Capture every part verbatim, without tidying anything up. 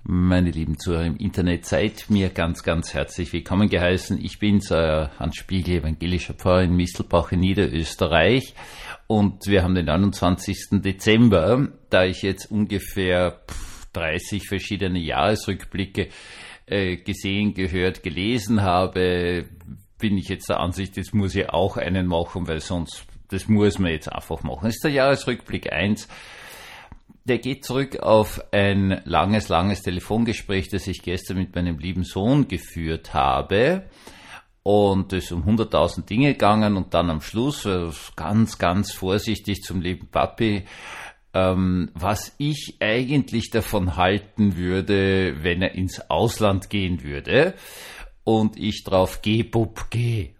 Meine lieben Zuhörer im Internet, seid mir ganz, ganz herzlich willkommen geheißen. Ich bin's, euer Hans Spiegel, evangelischer Pfarrer in Mistelbach in Niederösterreich. Und wir haben den neunundzwanzigsten Dezember, da ich jetzt ungefähr dreißig verschiedene Jahresrückblicke äh, gesehen, gehört, gelesen habe, bin ich jetzt der Ansicht, jetzt muss ich auch einen machen, weil sonst, das muss man jetzt einfach machen. Das ist der Jahresrückblick eins. Der geht zurück auf ein langes, langes Telefongespräch, das ich gestern mit meinem lieben Sohn geführt habe. Und es ist um hunderttausend Dinge gegangen und dann am Schluss ganz, ganz vorsichtig zum lieben Papi, ähm, was ich eigentlich davon halten würde, wenn er ins Ausland gehen würde. Und ich drauf, geh, Bub, geh.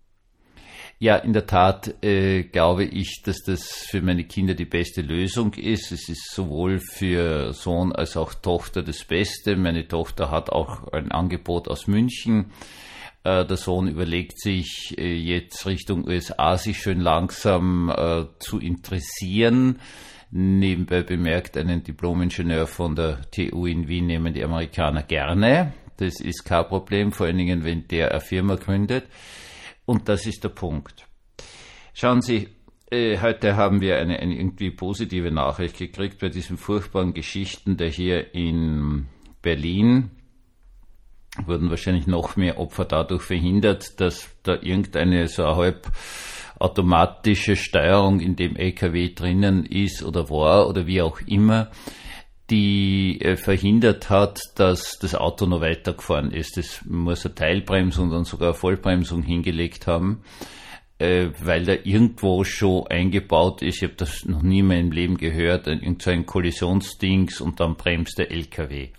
Ja, in der Tat äh, glaube ich, dass das für meine Kinder die beste Lösung ist. Es ist sowohl für Sohn als auch Tochter das Beste. Meine Tochter hat auch ein Angebot aus München. Äh, der Sohn überlegt sich äh, jetzt Richtung U S A sich schön langsam äh, zu interessieren. Nebenbei bemerkt, einen Diplom-Ingenieur von der T U in Wien nehmen die Amerikaner gerne. Das ist kein Problem, vor allen Dingen, wenn der eine Firma gründet. Und das ist der Punkt. Schauen Sie, äh, heute haben wir eine, eine irgendwie positive Nachricht gekriegt bei diesen furchtbaren Geschichten, der hier in Berlin wurden wahrscheinlich noch mehr Opfer dadurch verhindert, dass da irgendeine so eine halb automatische Steuerung in dem L K W drinnen ist oder war oder wie auch immer, die äh, verhindert hat, dass das Auto noch weitergefahren ist. Das muss eine Teilbremsung und dann sogar eine Vollbremsung hingelegt haben, äh, weil da irgendwo schon eingebaut ist, ich habe das noch nie in meinem Leben gehört, ein, irgend so ein Kollisionsdings und dann bremst der L K W.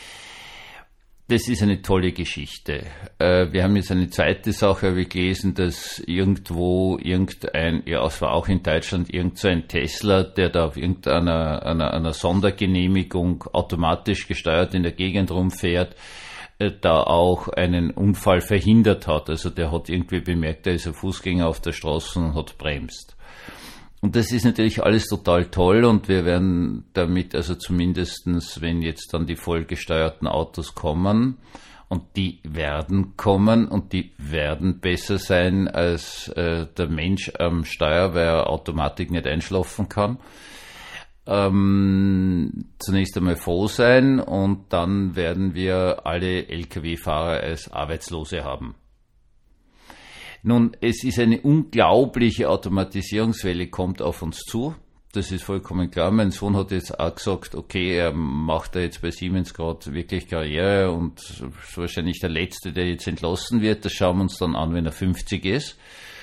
Das ist eine tolle Geschichte. Äh, wir haben jetzt eine zweite Sache gelesen, dass irgendwo irgendein, ja, es war auch in Deutschland, irgend so ein Tesla, der da auf irgendeiner einer, einer Sondergenehmigung automatisch gesteuert in der Gegend rumfährt, äh, da auch einen Unfall verhindert hat. Also der hat irgendwie bemerkt, da ist ein Fußgänger auf der Straße und hat bremst. Und das ist natürlich alles total toll und wir werden damit, also zumindestens, wenn jetzt dann die vollgesteuerten Autos kommen, und die werden kommen und die werden besser sein als äh, der Mensch am Steuer, weil er Automatik nicht einschlafen kann, ähm, zunächst einmal froh sein und dann werden wir alle L K W-Fahrer als Arbeitslose haben. Nun, es ist eine unglaubliche Automatisierungswelle, kommt auf uns zu. Das ist vollkommen klar. Mein Sohn hat jetzt auch gesagt, okay, er macht da jetzt bei Siemens gerade wirklich Karriere und ist wahrscheinlich der Letzte, der jetzt entlassen wird. Das schauen wir uns dann an, wenn er fünfzig ist.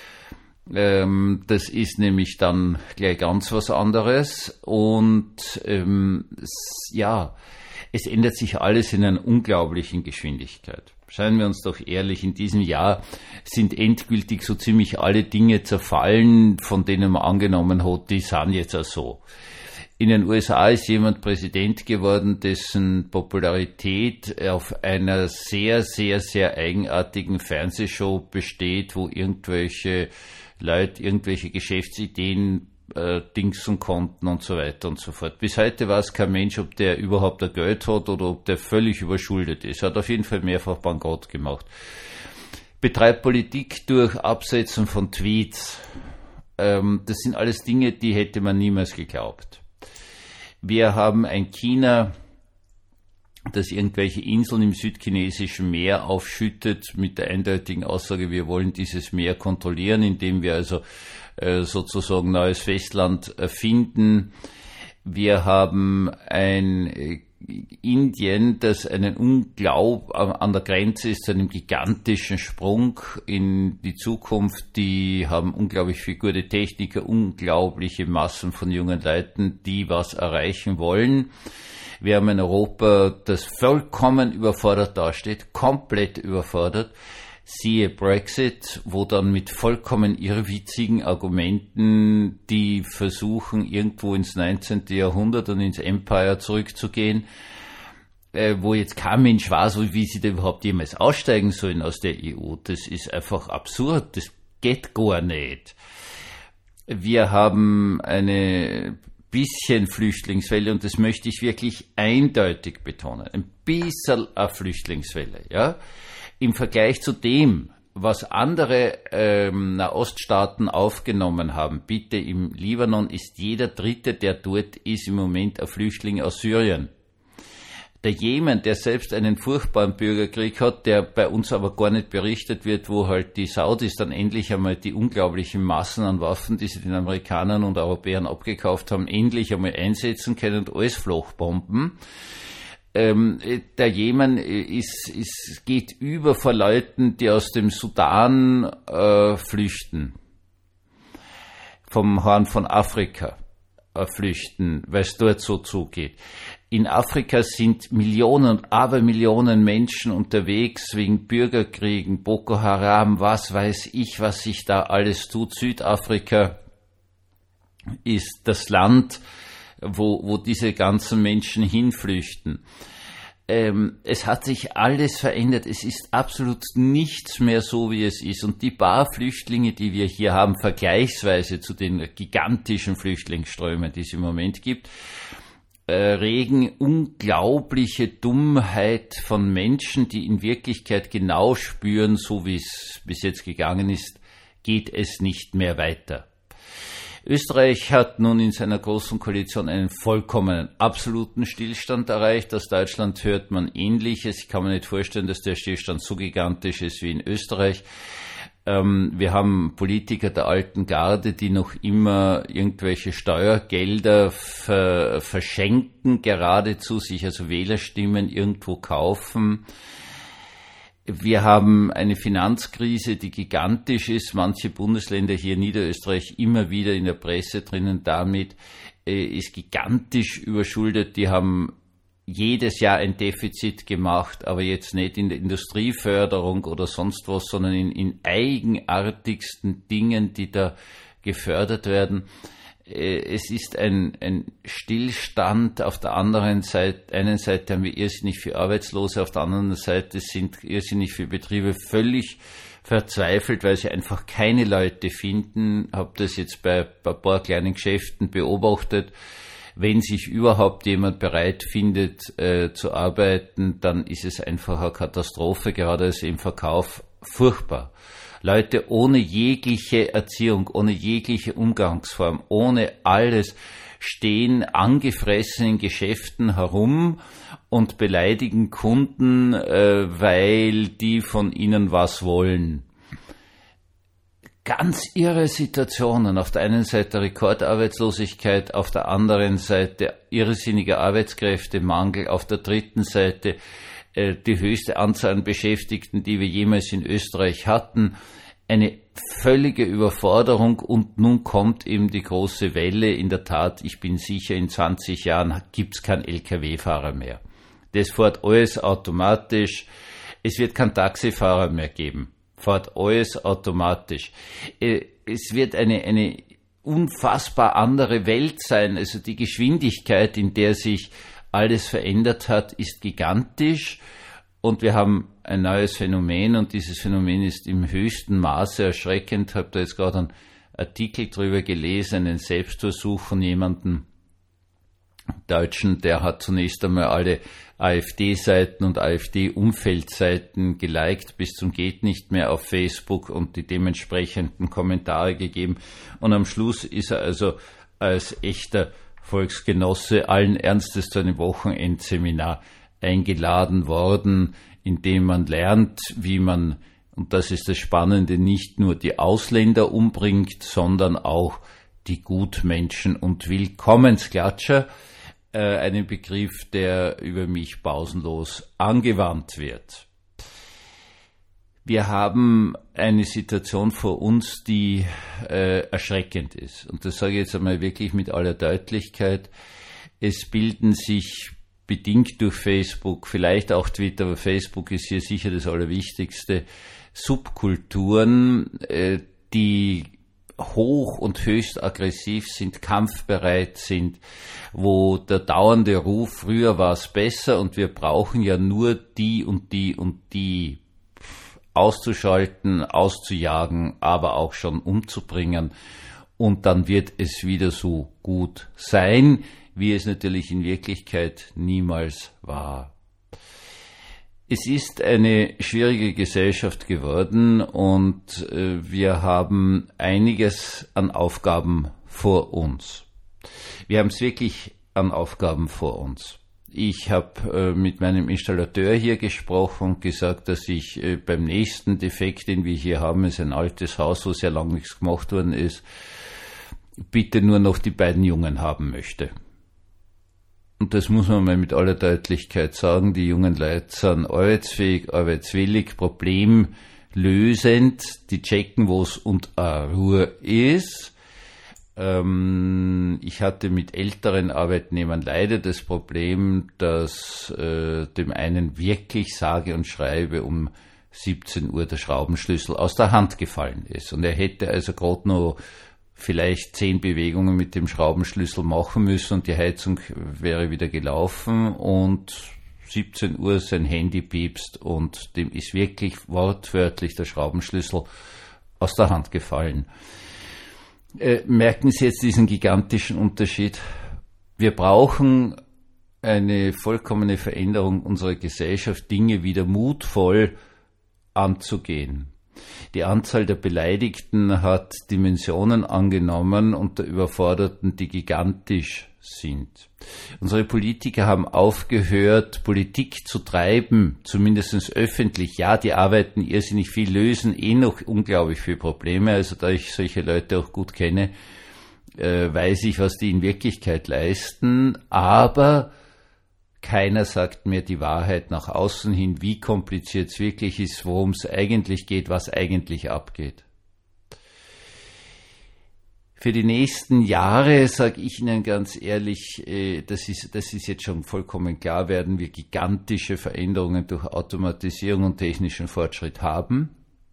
Ähm, das ist nämlich dann gleich ganz was anderes. Und ähm, es, ja, es ändert sich alles in einer unglaublichen Geschwindigkeit. Seien wir uns doch ehrlich, in diesem Jahr sind endgültig so ziemlich alle Dinge zerfallen, von denen man angenommen hat, die sind jetzt auch so. In den U S A ist jemand Präsident geworden, dessen Popularität auf einer sehr, sehr, sehr eigenartigen Fernsehshow besteht, wo irgendwelche Leute irgendwelche Geschäftsideen äh, dingsen konnten und so weiter und so fort. Bis heute weiß kein Mensch, ob der überhaupt ein Geld hat oder ob der völlig überschuldet ist. Hat auf jeden Fall mehrfach Bankrott gemacht. Betreibt Politik durch Absetzen von Tweets. Ähm, das sind alles Dinge, die hätte man niemals geglaubt. Wir haben ein China, das irgendwelche Inseln im südchinesischen Meer aufschüttet mit der eindeutigen Aussage, wir wollen dieses Meer kontrollieren, indem wir also äh, sozusagen neues Festland erfinden. Wir haben ein äh, Indien, das einen Unglaub an der Grenze ist, zu einem gigantischen Sprung in die Zukunft. Die haben unglaublich viel gute Techniker, unglaubliche Massen von jungen Leuten, die was erreichen wollen. Wir haben ein Europa, das vollkommen überfordert dasteht, komplett überfordert. Siehe Brexit, wo dann mit vollkommen irrwitzigen Argumenten, die versuchen, irgendwo ins neunzehnten Jahrhundert und ins Empire zurückzugehen, äh, wo jetzt kein Mensch weiß, wie sie da überhaupt jemals aussteigen sollen aus der E U. Das ist einfach absurd, das geht gar nicht. Wir haben eine bisschen Flüchtlingswelle, und das möchte ich wirklich eindeutig betonen, ein bisschen eine Flüchtlingswelle, ja, im Vergleich zu dem, was andere ähm, Nahoststaaten aufgenommen haben. Bitte, im Libanon ist jeder Dritte, der dort ist, im Moment ein Flüchtling aus Syrien. Der Jemen, der selbst einen furchtbaren Bürgerkrieg hat, der bei uns aber gar nicht berichtet wird, wo halt die Saudis dann endlich einmal die unglaublichen Massen an Waffen, die sie den Amerikanern und Europäern abgekauft haben, endlich einmal einsetzen können und alles Flachbomben. Ähm, der Jemen ist, ist, geht über vor Leuten, die aus dem Sudan äh, flüchten, vom Horn von Afrika äh, flüchten, weil es dort so zugeht. In Afrika sind Millionen und Abermillionen Menschen unterwegs wegen Bürgerkriegen, Boko Haram, was weiß ich, was sich da alles tut. Südafrika ist das Land, wo, wo diese ganzen Menschen hinflüchten. Ähm, es hat sich alles verändert. Es ist absolut nichts mehr so, wie es ist. Und die paar Flüchtlinge, die wir hier haben, vergleichsweise zu den gigantischen Flüchtlingsströmen, die es im Moment gibt, regen unglaubliche Dummheit von Menschen, die in Wirklichkeit genau spüren, so wie es bis jetzt gegangen ist, geht es nicht mehr weiter. Österreich hat nun in seiner großen Koalition einen vollkommenen, absoluten Stillstand erreicht. Aus Deutschland hört man Ähnliches. Ich kann mir nicht vorstellen, dass der Stillstand so gigantisch ist wie in Österreich. Wir haben Politiker der alten Garde, die noch immer irgendwelche Steuergelder ver- verschenken, geradezu sich also Wählerstimmen irgendwo kaufen. Wir haben eine Finanzkrise, die gigantisch ist. Manche Bundesländer, hier Niederösterreich, immer wieder in der Presse drinnen damit, äh, ist gigantisch überschuldet. Die haben jedes Jahr ein Defizit gemacht, aber jetzt nicht in der Industrieförderung oder sonst was, sondern in, in eigenartigsten Dingen, die da gefördert werden. Es ist ein, ein Stillstand. Auf der anderen Seite, einen Seite haben wir irrsinnig viele Arbeitslose, auf der anderen Seite sind irrsinnig viele Betriebe völlig verzweifelt, weil sie einfach keine Leute finden. Habe das jetzt bei, bei ein paar kleinen Geschäften beobachtet. Wenn sich überhaupt jemand bereit findet äh, zu arbeiten, dann ist es einfach eine Katastrophe, gerade also im Verkauf furchtbar. Leute ohne jegliche Erziehung, ohne jegliche Umgangsform, ohne alles stehen angefressen in Geschäften herum und beleidigen Kunden, äh, weil die von ihnen was wollen. Ganz irre Situationen. Auf der einen Seite Rekordarbeitslosigkeit, auf der anderen Seite irrsinniger Arbeitskräftemangel, auf der dritten Seite äh, die höchste Anzahl an Beschäftigten, die wir jemals in Österreich hatten. Eine völlige Überforderung, und nun kommt eben die große Welle. In der Tat, ich bin sicher, in zwanzig Jahren gibt's keinen L K W-Fahrer mehr. Das fährt alles automatisch. Es wird keinen Taxifahrer mehr geben. Fährt alles automatisch. Es wird eine, eine unfassbar andere Welt sein. Also die Geschwindigkeit, in der sich alles verändert hat, ist gigantisch. Und wir haben ein neues Phänomen, und dieses Phänomen ist im höchsten Maße erschreckend. Ich habe da jetzt gerade einen Artikel drüber gelesen, einen Selbstversuch von jemandem Deutschen, der hat zunächst einmal alle AfD-Seiten und AfD-Umfeldseiten geliked bis zum geht nicht mehr auf Facebook und die dementsprechenden Kommentare gegeben. Und am Schluss ist er also als echter Volksgenosse allen Ernstes zu einem Wochenendseminar eingeladen worden, in dem man lernt, wie man, und das ist das Spannende, nicht nur die Ausländer umbringt, sondern auch die Gutmenschen und Willkommensklatscher, äh, einen Begriff, der über mich pausenlos angewandt wird. Wir haben eine Situation vor uns, die äh, erschreckend ist. Und das sage ich jetzt einmal wirklich mit aller Deutlichkeit. Es bilden sich bedingt durch Facebook, vielleicht auch Twitter, aber Facebook ist hier sicher das Allerwichtigste, Subkulturen, äh, die hoch und höchst aggressiv sind, kampfbereit sind, wo der dauernde Ruf, früher war es besser und wir brauchen ja nur die und die und die auszuschalten, auszujagen, aber auch schon umzubringen und dann wird es wieder so gut sein, wie es natürlich in Wirklichkeit niemals war. Es ist eine schwierige Gesellschaft geworden und äh, wir haben einiges an Aufgaben vor uns. Wir haben es wirklich an Aufgaben vor uns. Ich habe äh, mit meinem Installateur hier gesprochen und gesagt, dass ich äh, beim nächsten Defekt, den wir hier haben, ist ein altes Haus, wo sehr lange nichts gemacht worden ist, bitte nur noch die beiden Jungen haben möchte. Und das muss man mal mit aller Deutlichkeit sagen, die jungen Leute sind arbeitsfähig, arbeitswillig, problemlösend, die checken, wo es und auch Ruhe ist. Ähm, ich hatte mit älteren Arbeitnehmern leider das Problem, dass äh, dem einen wirklich sage und schreibe um siebzehn Uhr der Schraubenschlüssel aus der Hand gefallen ist. Und er hätte also gerade noch vielleicht zehn Bewegungen mit dem Schraubenschlüssel machen müssen und die Heizung wäre wieder gelaufen und siebzehn Uhr sein Handy piepst und dem ist wirklich wortwörtlich der Schraubenschlüssel aus der Hand gefallen. Äh, merken Sie jetzt diesen gigantischen Unterschied? Wir brauchen eine vollkommene Veränderung unserer Gesellschaft, Dinge wieder mutvoll anzugehen. Die Anzahl der Beleidigten hat Dimensionen angenommen und der Überforderten, die gigantisch sind. Unsere Politiker haben aufgehört, Politik zu treiben, zumindest öffentlich. Ja, die arbeiten irrsinnig viel, lösen eh noch unglaublich viele Probleme. Also da ich solche Leute auch gut kenne, äh, weiß ich, was die in Wirklichkeit leisten. Aber keiner sagt mir die Wahrheit nach außen hin, wie kompliziert es wirklich ist, worum es eigentlich geht, was eigentlich abgeht. Für die nächsten Jahre, sage ich Ihnen ganz ehrlich, das ist, das ist jetzt schon vollkommen klar, werden wir gigantische Veränderungen durch Automatisierung und technischen Fortschritt haben.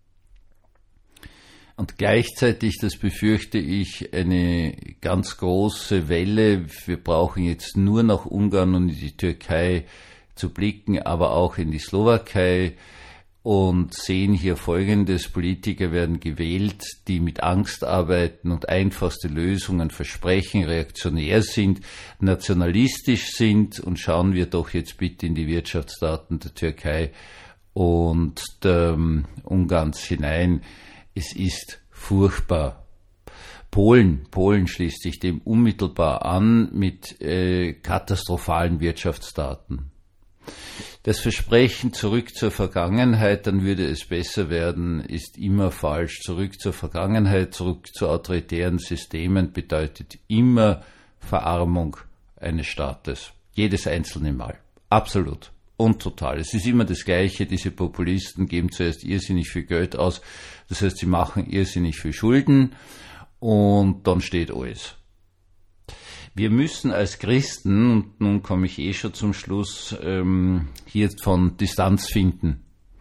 Und gleichzeitig, das befürchte ich, eine ganz große Welle. Wir brauchen jetzt nur nach Ungarn und in die Türkei zu blicken, aber auch in die Slowakei und sehen hier Folgendes. Politiker werden gewählt, die mit Angst arbeiten und einfachste Lösungen versprechen, reaktionär sind, nationalistisch sind. Und schauen wir doch jetzt bitte in die Wirtschaftsdaten der Türkei und der, um, Ungarns hinein. Es ist furchtbar. Polen, Polen schließt sich dem unmittelbar an mit äh, katastrophalen Wirtschaftsdaten. Das Versprechen zurück zur Vergangenheit, dann würde es besser werden, ist immer falsch. Zurück zur Vergangenheit, zurück zu autoritären Systemen bedeutet immer Verarmung eines Staates. Jedes einzelne Mal. Absolut. Und total. Es ist immer das Gleiche. Diese Populisten geben zuerst irrsinnig viel Geld aus. Das heißt, sie machen irrsinnig viel Schulden und dann steht alles. Wir müssen als Christen, und nun komme ich eh schon zum Schluss, ähm, hier von Distanz finden.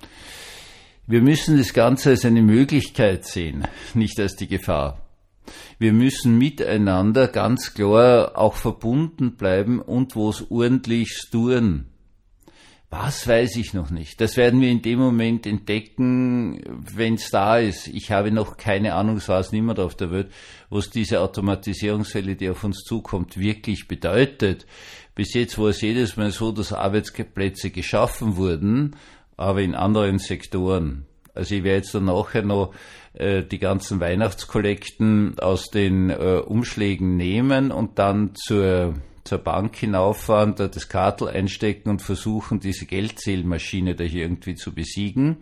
Wir müssen das Ganze als eine Möglichkeit sehen, nicht als die Gefahr. Wir müssen miteinander ganz klar auch verbunden bleiben und wo es ordentlich tun. Was weiß ich noch nicht. Das werden wir in dem Moment entdecken, wenn es da ist. Ich habe noch keine Ahnung, es weiß niemand auf der Welt, was diese Automatisierungswelle, die auf uns zukommt, wirklich bedeutet. Bis jetzt war es jedes Mal so, dass Arbeitsplätze geschaffen wurden, aber in anderen Sektoren. Also ich werde jetzt dann nachher noch äh, die ganzen Weihnachtskollekten aus den äh, Umschlägen nehmen und dann zur zur Bank hinauffahren, da das Kartel einstecken und versuchen, diese Geldzählmaschine da hier irgendwie zu besiegen.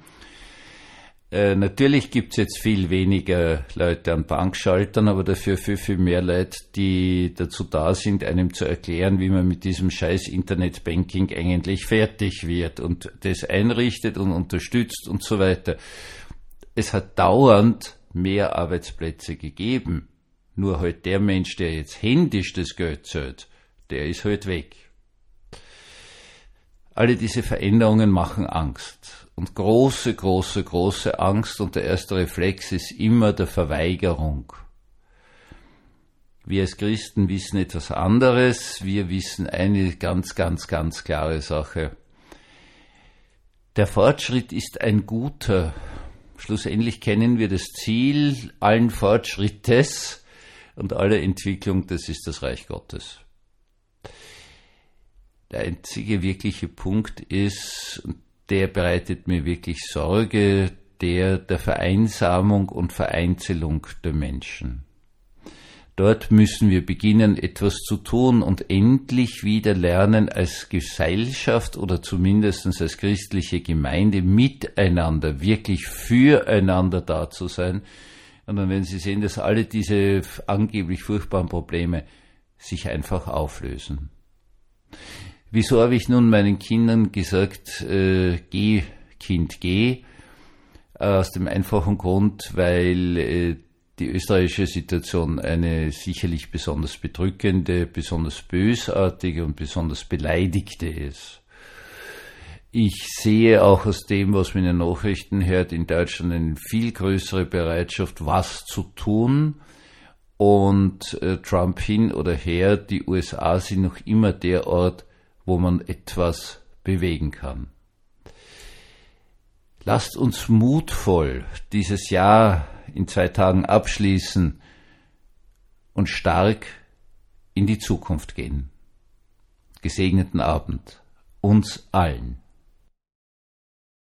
Äh, natürlich gibt's jetzt viel weniger Leute an Bankschaltern, aber dafür viel, viel mehr Leute, die dazu da sind, einem zu erklären, wie man mit diesem scheiß Internetbanking eigentlich fertig wird und das einrichtet und unterstützt und so weiter. Es hat dauernd mehr Arbeitsplätze gegeben. Nur halt der Mensch, der jetzt händisch das Geld zählt, der ist halt weg. Alle diese Veränderungen machen Angst. Und große, große, große Angst und der erste Reflex ist immer der Verweigerung. Wir als Christen wissen etwas anderes. Wir wissen eine ganz, ganz, ganz klare Sache. Der Fortschritt ist ein guter. Schlussendlich kennen wir das Ziel allen Fortschrittes. und alle Entwicklung, das ist das Reich Gottes. Der einzige wirkliche Punkt ist, und der bereitet mir wirklich Sorge, der der Vereinsamung und Vereinzelung der Menschen. Dort müssen wir beginnen, etwas zu tun und endlich wieder lernen, als Gesellschaft oder zumindest als christliche Gemeinde miteinander, wirklich füreinander da zu sein. Und dann werden Sie sehen, dass alle diese angeblich furchtbaren Probleme sich einfach auflösen. Wieso habe ich nun meinen Kindern gesagt, äh, geh, Kind, geh? Äh, aus dem einfachen Grund, weil äh, die österreichische Situation eine sicherlich besonders bedrückende, besonders bösartige und besonders beleidigte ist. Ich sehe auch aus dem, was man in den Nachrichten hört, in Deutschland eine viel größere Bereitschaft, was zu tun. Und äh, Trump hin oder her, die U S A sind noch immer der Ort, wo man etwas bewegen kann. Lasst uns mutvoll dieses Jahr in zwei Tagen abschließen und stark in die Zukunft gehen. Gesegneten Abend uns allen.